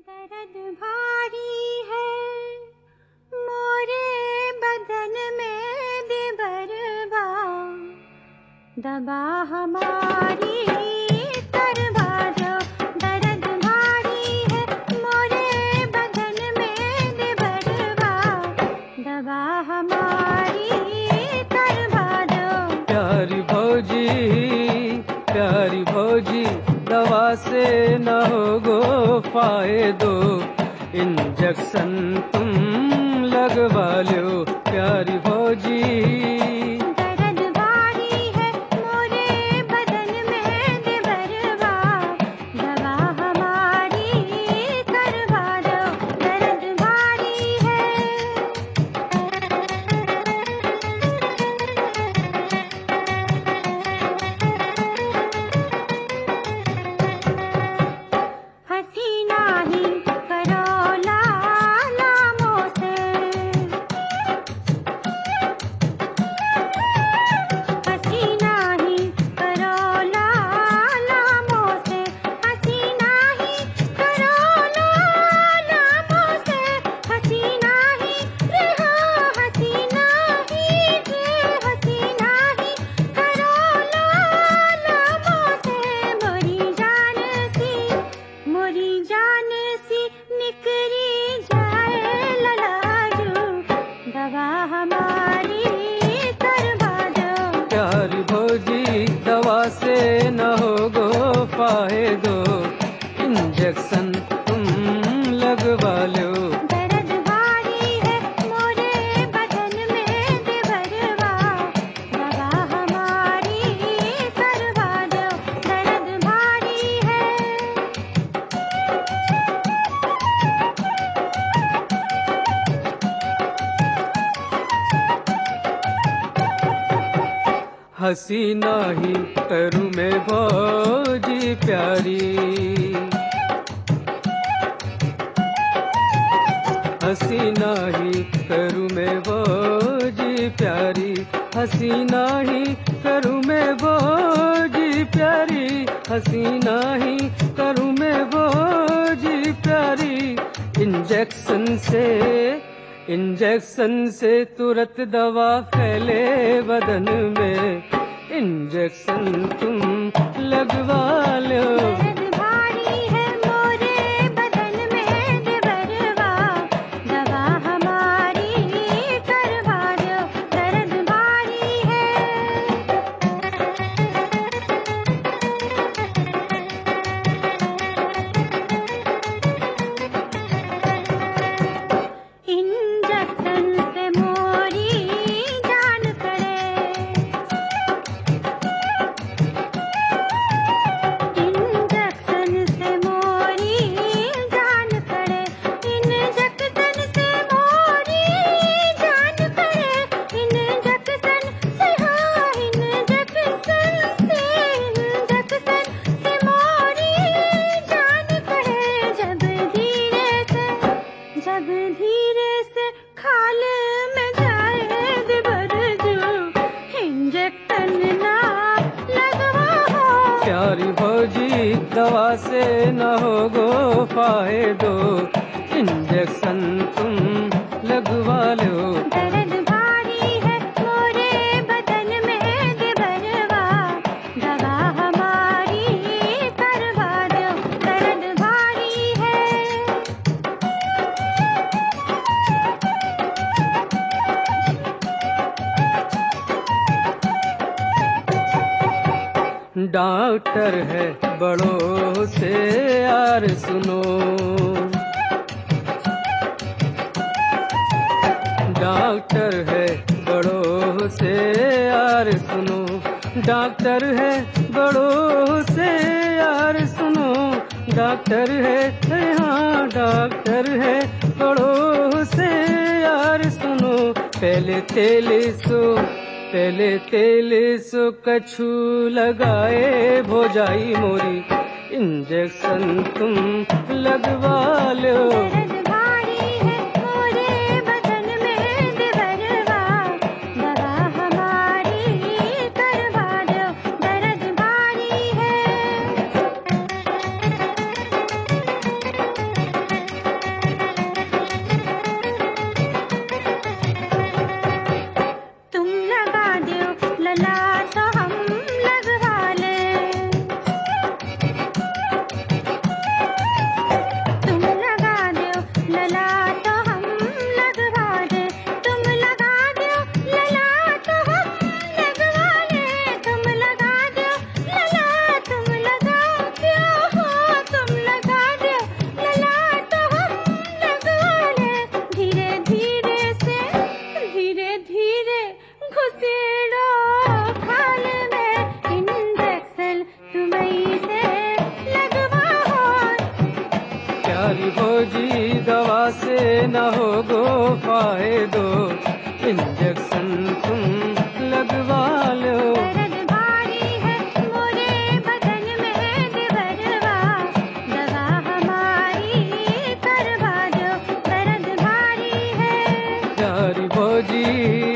दर्द भारी है मोरे बदन में दिबरबा, दबा हमारी करवा दो। दर्द भारी है मोरे बदन में दिबरबा, दबा हमारी करवा दो। प्यारी भौजी दवा से न होगो फायदो, इंजेक्शन तुम लगवा लो प्यारी भौजी। दर्द भारी है मोरे बदन में दिबरबा, दवा हमारी करवा दो। दर्द भारी है। हसीना ही करो लामों से, हसीना ही करो लामों से, हसीना ही करो लामों से, हसीना ही रहो, हसीना ही जे, हसीना ही करो लामों से। मोरी जान सी निकरी जाए ललाजू, दवा हमारी करवा दो। प्यारी भौजी दवा से न होगो फायदो, इंजेक्शन तुम लगवा लो। दर्द भारी है मोरे बदन में दिबरबा, दवा हमारी करवा दो। दर्द भारी है। हसीना ही करूँ मैं भौजी प्यारी, हसीना ही करूँ मैं भौजी प्यारी, हसीना ही करूँ मैं भौजी प्यारी, हसीना ही करूँ मैं भौजी प्यारी। इंजेक्शन से तुरंत दवा फैले बदन में, इंजेक्शन तुम लगवा लो। दर्द भारी है मोरे बदन में दिबरबा, दवा हमारी करवा दो। दर्द भारी है। इंजेक्शन से मोरी जान करे, इंजेक्शन से मोरी जान करे, इंजेक्शन से मोरी जान करे, इंजेक्शन से हाँ, इंजेक्शन से मोरी जान करे। जब धीरे से खाल में जाए दिबरजू, इंजेक्शन ना लगवा हो। प्यारी भौजी दवा से न होगो फायदो, इंजेक्शन तुम लगवा लो। दर्द भारी है मोरे बदन में दिबरबा, दवा हमारी करवा दो। दर्द भारी है। डॉक्टर है बड़ों से यार सुनो, डॉक्टर है बड़ों से यार सुनो, डॉक्टर है बड़ों से यार सुनो, डॉक्टर है हाँ डॉक्टर है बड़ों से यार सुनो। पहले तेल सो कछु लगाए भोजाई मोरी, इंजेक्शन तुम लगवा लो। दर्द भारी है मोरे बदन में दिबरबा, दवा हमारी करवा दो। दर्द भारी है। प्यारी भौजी दवा से न होगो फायदो, इंजेक्शन तुम लगवा लो। दर्द भारी है मोरे बदन में दिवरवा, दवा हमारी करवा दो। दर्द भारी है प्यारी भौजी